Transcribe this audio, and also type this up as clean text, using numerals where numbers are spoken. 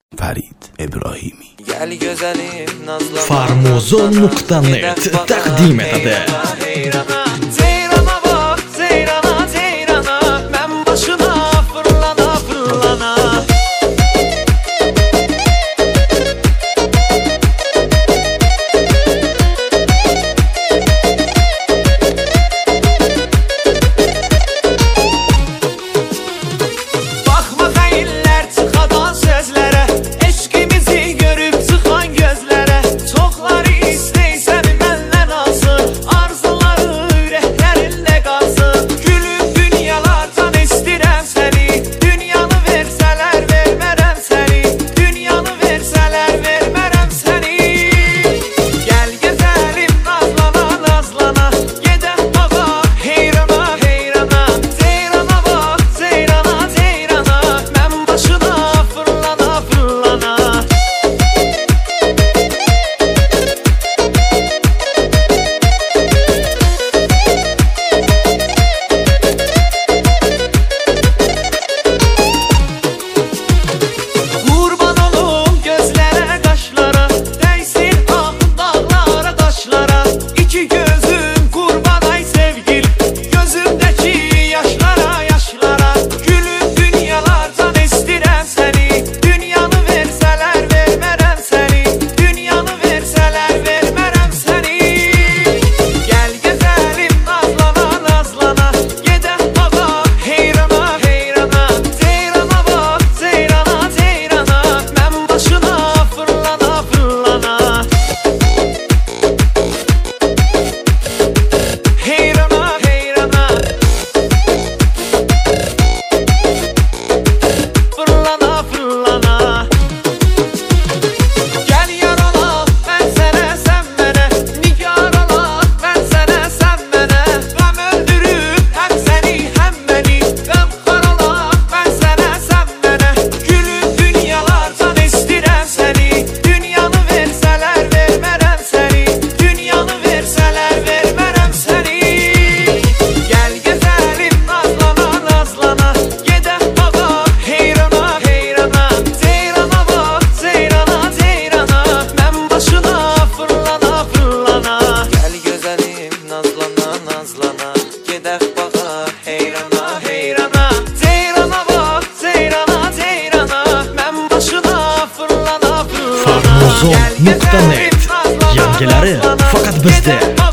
Farid Ibrohimiy. Gel güzelim nazlana Farmozon.net taqdim etadi. Zeyrana bak, zeyrana, zeyrana, men başına fırlana, fırlana. Bakma hayiller çıkadan sözlere, eşkimizi görüp çıkan gözlere. Çokları isteysen benden alsın, arzuları yüreklerinde kalsın. Gülüp dünyalardan istirem seni, dünyanı verseler vermerem seni, dünyanı verseler vermerem seni. Gel gezelim nazlana nazlana, gedem bağa heyrana heyrana. Zeyrana bak, zeyrana, zeyrana, men başına fırlana, fırlana. Kurban olum gözlere, kaşlara, değsin ah dağlara, taşlara. İki gözüm kurban ay sevgil, gözümdeki yaşlara, yaşlara. Gülüp dünyalardan istirem seni, dünyanı verseler vermerem seni, dünyanı verseler vermerem seni. Gel gezelim nazlana nazlana, gedem bağa heyrana heyrana. Zeyrana bak, zeyrana, zeyrana, men başına fırlana, fırlana. Heyrana heyrana, fırlana, fırlana. Gel yarala, ben sene sen mene, nigarala, ben sene sen mene. Gam öldürüp hem seni hem beni, gam karala, ben sene sen mene. Gülüp dünyalardan istirem seni, dünyanı verseler vermerem seni, dünyanı verseler vermerem seni. Gel gezelim nazlana nazlana, gedem bağa heyrana heyrana. Zeyrana bak, zeyrana, zeyrana, men başına fırlana, fırlana. Gel güzelim nazlana nazlana, gedem bağa heyrana heyrana. Zeyrana bak, zeyrana, zeyrana, men başına fırlana, fırlana. Farmozon.net yangilari faqat bizda.